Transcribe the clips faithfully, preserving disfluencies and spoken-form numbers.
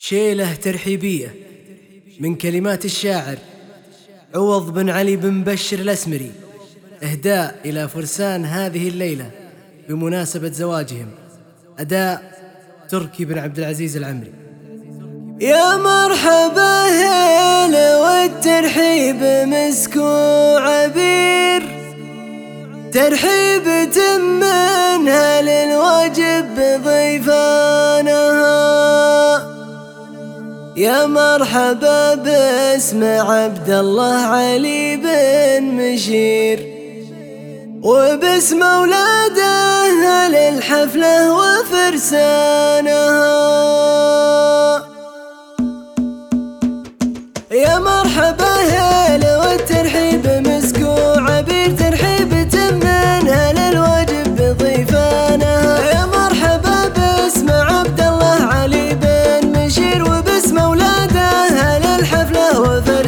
شيلة ترحيبية من كلمات الشاعر عوض بن علي بن بشر الأسمري، إهداء إلى فرسان هذه الليلة بمناسبة زواجهم. أداء تركي بن عبد العزيز العمري. يا مرحبا هلا والترحيب مسك وعبير، ترحيب منها للواجب بضيفانها. يا مرحبا باسم عبد الله علي بن مشير، وباسم اولاده للحفله وفرسانها. يا مرحبا هلا والترحيب مسك وعبير، ترحيب منها للواجب بضيفانها. يا مرحبا باسم عبد الله علي بن مشير، وباسم اولاده للحفله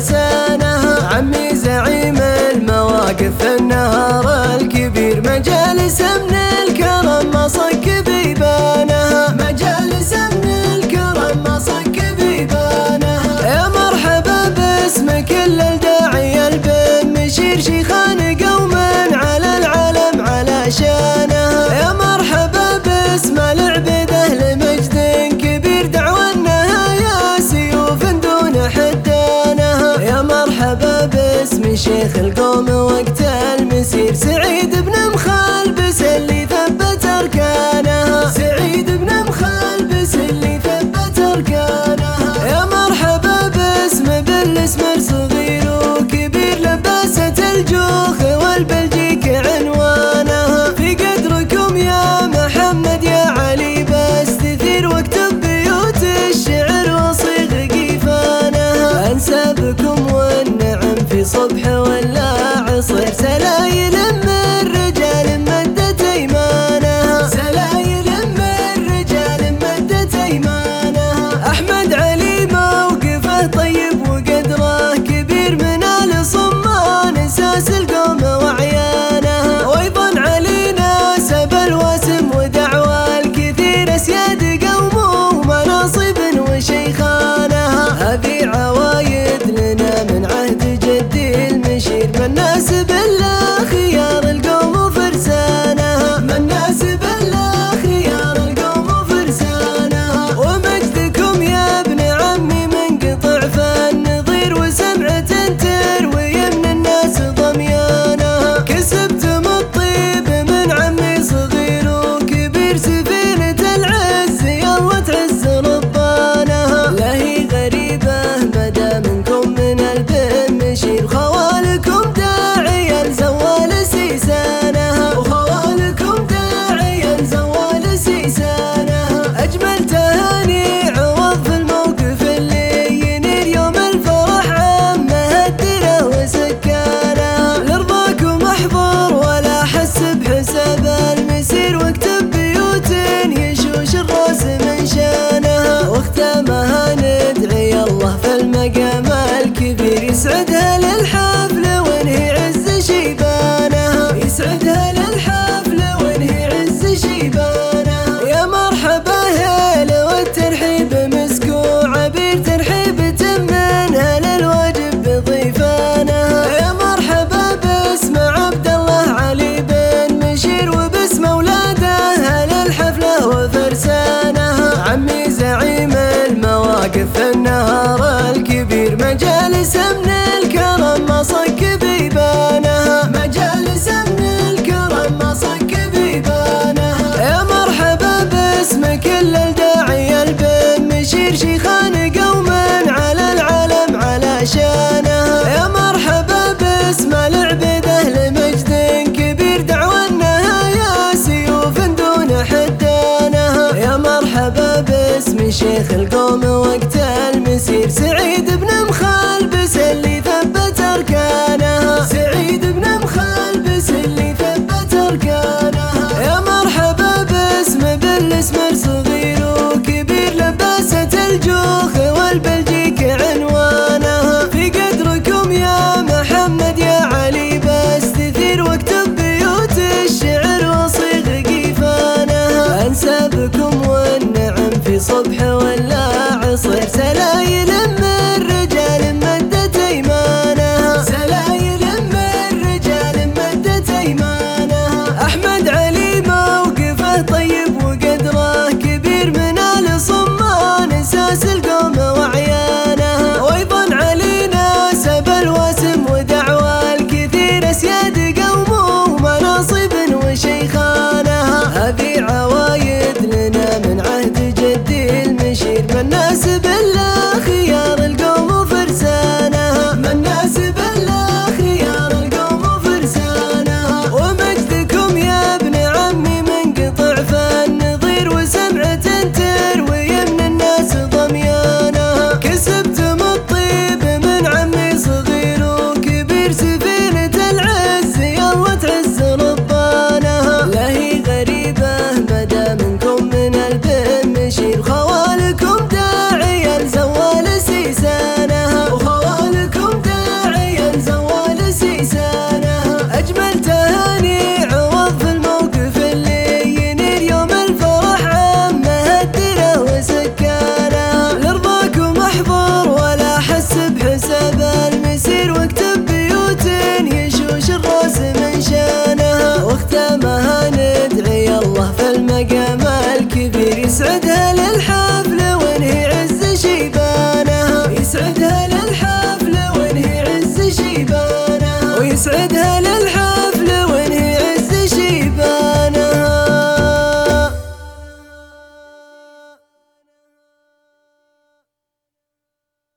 وفرسانها. عمي زعيم المواقف النهار الكبير، مجالس من الكرم ما صك بيبانها، مجالس من الكرم ما صك بيبانها. يا مرحبا باسم كل الداعي البن مشير، شيخان قوما على العلم على شانها. يا مرحبا باسم العبيده لمجد كبير، دعوى النهايا سيوف دون حدانها. يا مرحبا باسم شيخ القوم وقت المسير، سعيد بن مخلبس اللي ثبت اركانها، سعيد بن مخلبس اللي ثبت اركانها. يا مرحبا باسم بالاسمر صغير وكبير، لباسة الجوخ والبلجيك عنوانها. في قدركم يا محمد يا علي بستثير، واكتب بيوت الشعر وصيغ قيفانها. انسابكم والنعم في صبح ولا عصير، سلايل من رجال مدت ايمانها، سلايل من رجال مدت ايمانها. احمد علي موقفه طيب وقدره كبير، من ال صمان اساس القوم وعيانها. وايضا علي ناسب الوسم ودعوى الكثير، اسياد قومه ومناصب وشيخانها. هذه عوايد لنا من عهد جدي المشير، من ناسب الله خيار القوم وفرسانها، من ناسب الله خيار القوم وفرسانها. ومجدكم يا ابن عمي منقطع فالنظير، وسمعة تروي من الناس ضميانها. كسبتم الطيب من عمي صغير وكبير، سفينة العز يلا تعز ربانها. لا هي غريبة مدى منكم من البن مشير، خوالكم داعيا زوال سيسانها، وخوالكم داعيا زوال سيسانها. اجمل تهاني عوض في الموقف اللي ينير، يوم الفرح عامه الدره وسكانها. لرضاكم احضر ولا احس بحساب المسير، واكتب بيوت يشوش الراس من شانها. واختامها ندعي الله في المقام الكبير، يسعدها للحفل وانهي عز شيبانها، يسعدها للحفل وانهي عز شيبانها. يا مرحبا هلا والترحيب مسك وعبير، ترحيب منها للواجب بضيفانها. يا مرحبا باسم عبد الله علي بن مشير، وباسم اولاده للحفله وفرسانها. عمي زعيم المواقف النهار الكبير، مجالس من الكرم ما صك بيبانها، مجالس من الكرم ما صك بيبانها. يا مرحبا باسم كل الداعي البن مشير، شيخان قوما على العلم على شانها. يا مرحبا باسم العبيده لمجد كبير، دعوى النهايا سيوف دون حدانها. يا مرحبا باسم شيخ القوم وقت المسير، سعيد بن مخلبس اللي ثبت اركانها، سعيد بن مخلبس اللي ثبت اركانها. يا مرحبا باسم بالاسمر صغير وكبير، لباسة الجوخ والبلجيك عنوانها. في قدركم يا محمد يا علي بستثير، واكتب بيوت الشعر وصيغ قيفانها. انسابكم والنعم في صبح ولا عصير، فالناس